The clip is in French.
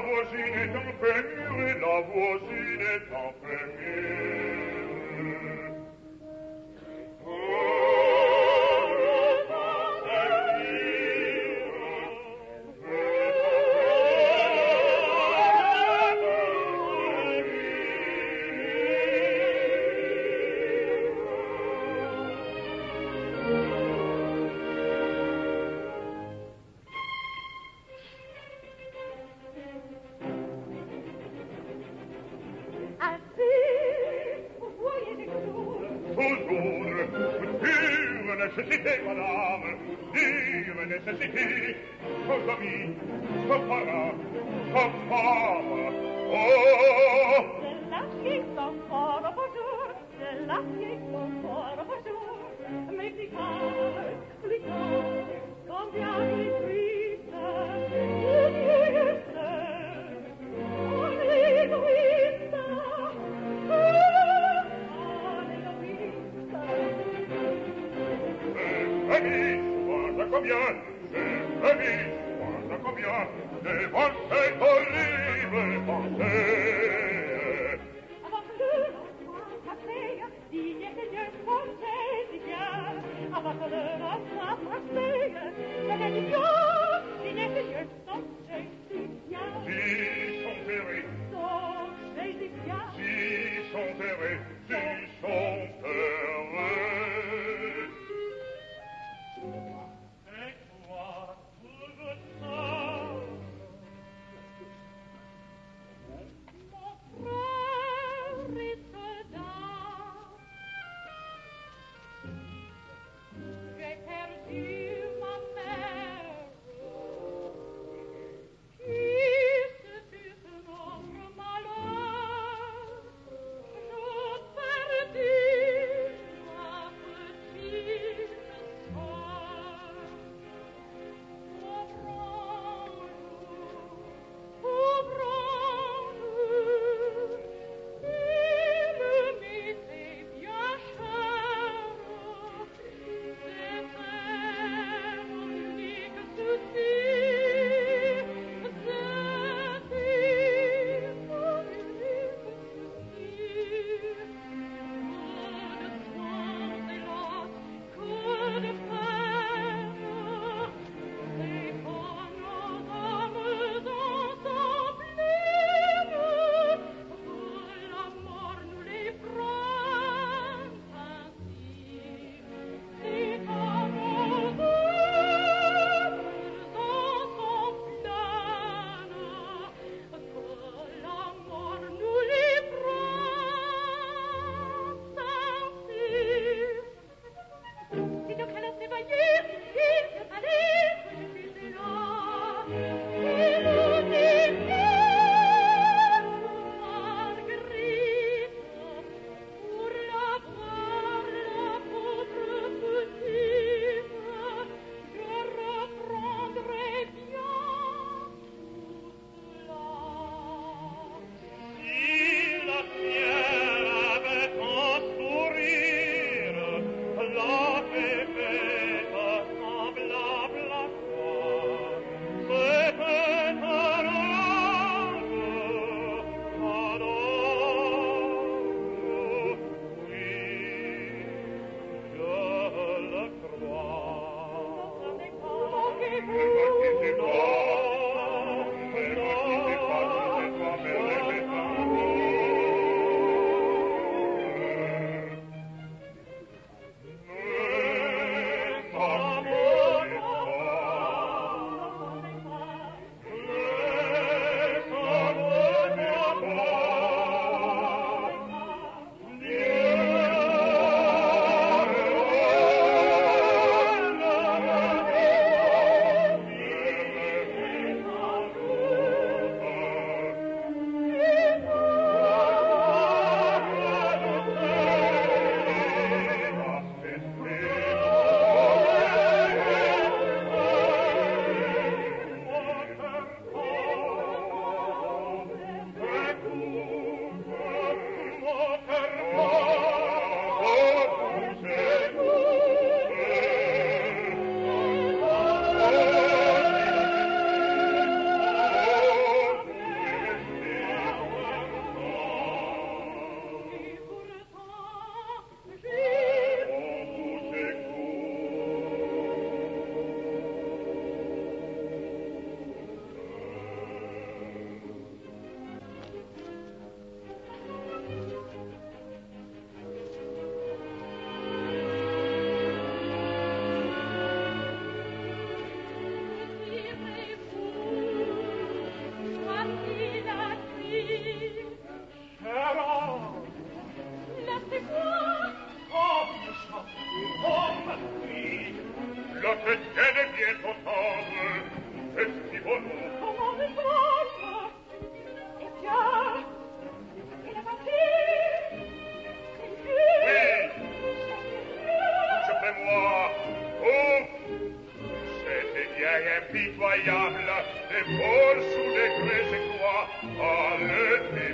voisine est un peu mûre, et la voisine est un peu mûre. Nécessité, madame, vive nécessité, vos amis, vos parents, vos femmes, oh! C'est la qui s'en fort au bonjour, c'est la qui s'en fort au bonjour, mais plus tard, combien il est triste, il est on l'égoïste, Guarda combien, guarda combien, des pensées horribles pensées. Avant que le roi passait, disait que Dieu pensait si bien. Avant que le roi passait, c'était du Dieu, disait que Dieu pensait si bien. Si sont errés, pensait si bien. Si sont errés, si sont errés. L'autre tienne bien ton tendre. Est-ce qu'il va nous? Comment me force? Et tiens, il est parti. Oui. Je fais moi. Ouf! C'était bien impitoyable, des vols sous les grès et quoi, à l'été.